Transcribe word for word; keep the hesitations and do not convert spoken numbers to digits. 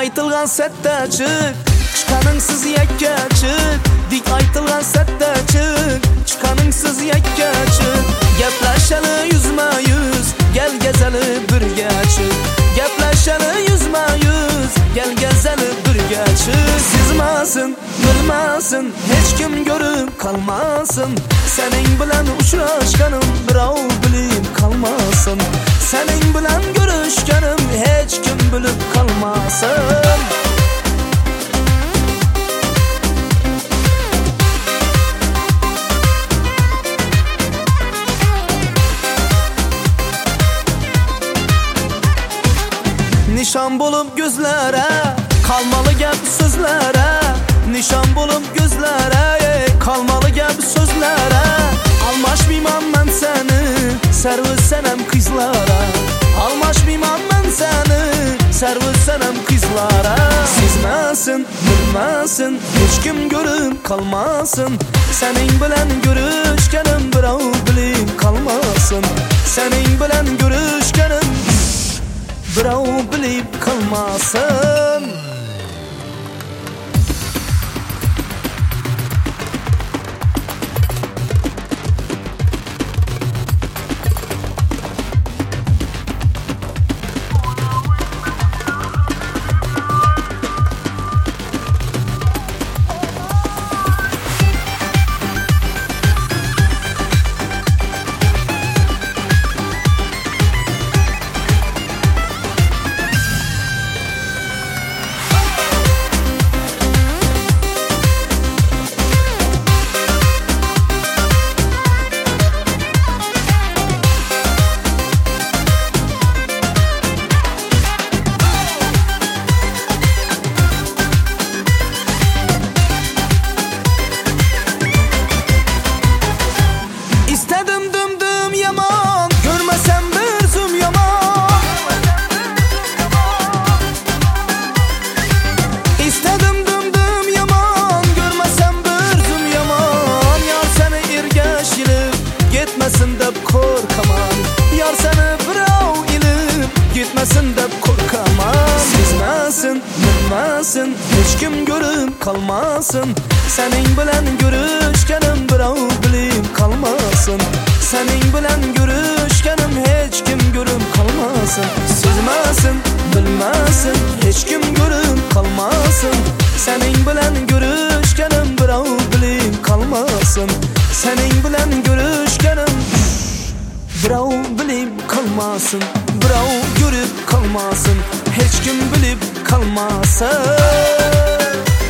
aytilgan setda chiq, chiqaning siz yakka chiq. Dik aytilgan setda chiq, chiqaning siz yakka chiq. Gaplashali yuzma yuz, gel gezali birga chiq. Gaplashali yuzma yuz, gel gezali birga chiq. Sezmasin, bilmasin, hech kim ko'rib qolmasin. Sening bilan uchrashganim birov bilib qolmasin. Sening bilan ko'rishganim hech kim bilib qolmasin. Nişan bulup gözlere, kalmalı gap sözlere. Nişan bulup gözlere, kalmalı gap sözlere. Almaşmayman ben seni, servissenem kızlara. Almaşmayman ben seni, servissenem kızlara. Sezmesin, bilmesin, hiç kim görüp kalmasın. Senin bilen görüşgenim birov bilip kalmasın. Senin bilen görüşgenim birov bilib qolmasin. Gitmesin de korkamam. Yar seni birov ilib gitmesin de korkamam. Sezmesin, bilmesin, hiç kim görüp kalmasın. Senin bilen görüşgenim birov bilip kalmasın. Senin bilen görüşgenim hiç kim görüp kalmasın. Sezmesin, bilmesin, hiç kim görüp kalmasın. Senin bilen görüşgenim birov bilip kalmasın. Senin bilen görüşgenim birov bilip kalmasın. Birov görüp kalmasın. Hiç kim bilip kalmasın.